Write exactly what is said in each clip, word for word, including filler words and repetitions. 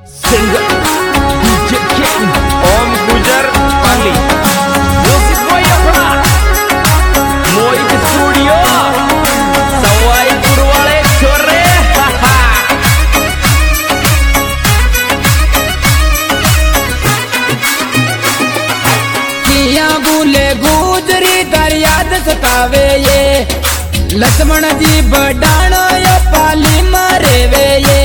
Singer D J Ken Om Gujar Pali Music Boy अपना मोहित studio सवाई पुरवाले छोरे किया भूले गुजरी तर याद सतावे ये लक्ष्मण जी बडाणो यो पाली मारे वे ये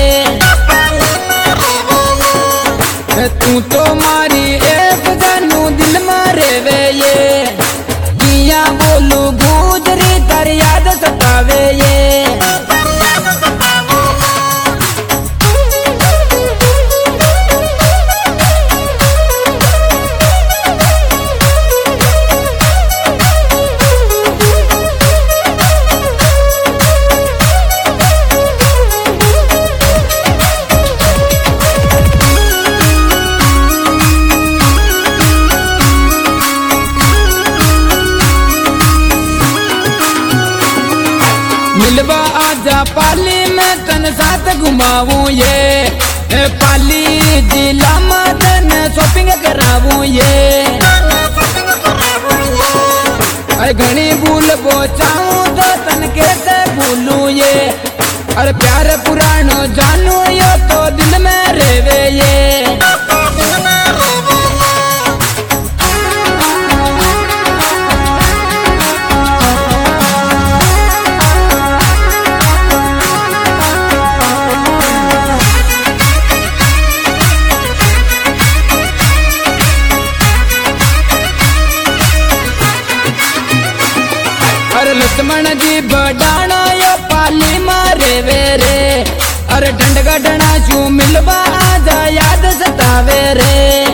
तू तो मारी एक जानू दिल मारे वे ये किया बोलू गुजरी तर याद सतावे ये मिलवा आजा पाली में तन साथ घुमाऊं ये ए पाली जिला मदन शॉपिंग कराऊं ये अरे घनी भूल बोचाऊं तो तन कैसे भूलूं ये अरे प्यार पुरानो जानू यो तो दिल में रेवे ये लक्ष्मण जी बडाणो यो पाली मारे वे रे अरे डंड गडना शू मिलवा आजा याद सतावे रे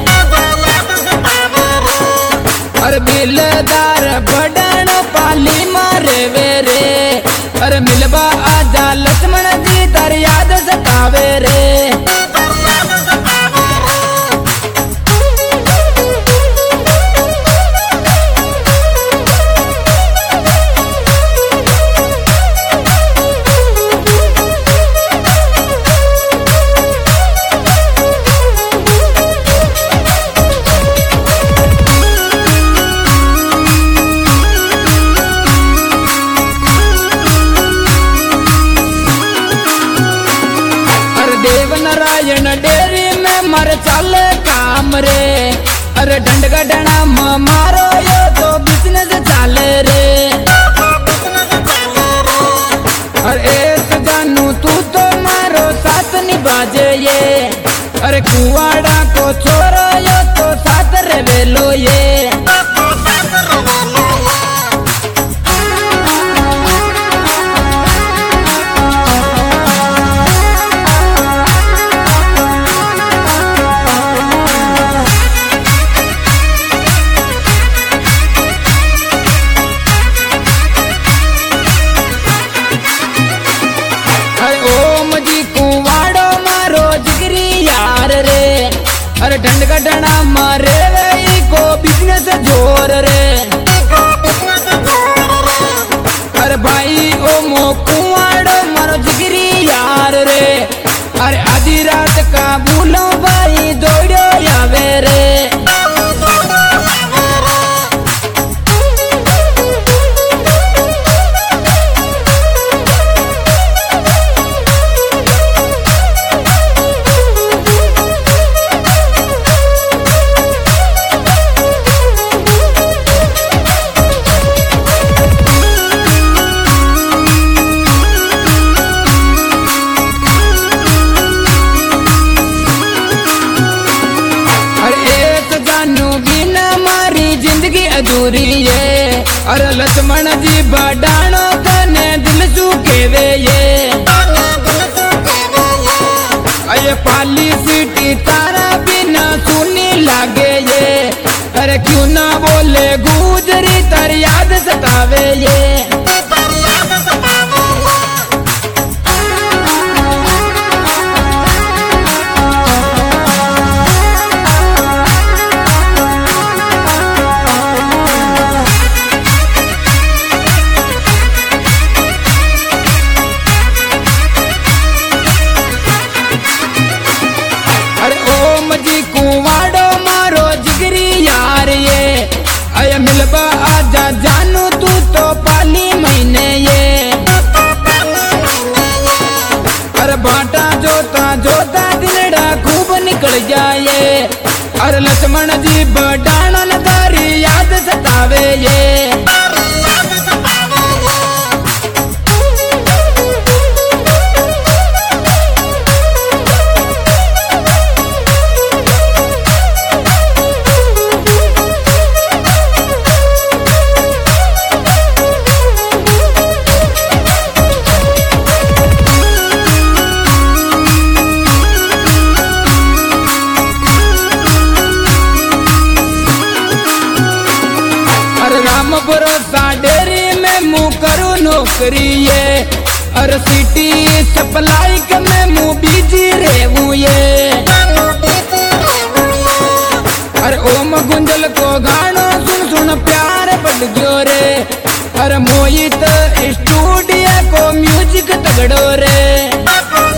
अरे बिलदार बडाणो पाली मारे वे रे अरे मिलवा आजा लक्ष्मण जी तर याद सतावे रे नारायण डेरी में मर चल काम रे अरे डंड गडना मारो यो तो बिजनेस चाले रे अरे एक जानू तू तो मारो साथ निभाजे ये अरे कुआड़ा को छोरो यो तो साथ रे वेलो ये अरे डंड गडना मारे वे को बिजनेस जोर रे अरे भाई ओ मो कुआड़ो मारो जिगरी यार रे अरे आधी रात का भूलो भाई दौड़ो यावे रे अधूरी ये अरे लक्ष्मण जी बडाणो कने दिल सूखे वे ये अरे पाली सिटी तारा बिना सुनी लागे ये अरे क्यों ना बोले गुजरी तर याद सतावे ये अरे भाटा जोता जोता दिनड़ा खूब निकल जाए। अरे लक्ष्मण जी बडाणन दारी याद सतावे ये। राम भरोसा डेरी में मुँह करू नौकरी ये। अरे सिटी सप्लाई के में मुँह बीजी रेवू ये। अरे ओम गुंजल को गानो सुन सुन प्यार बढ़ गयो रे। अरे मोहित स्टूडियो को म्यूजिक तगड़ो रे।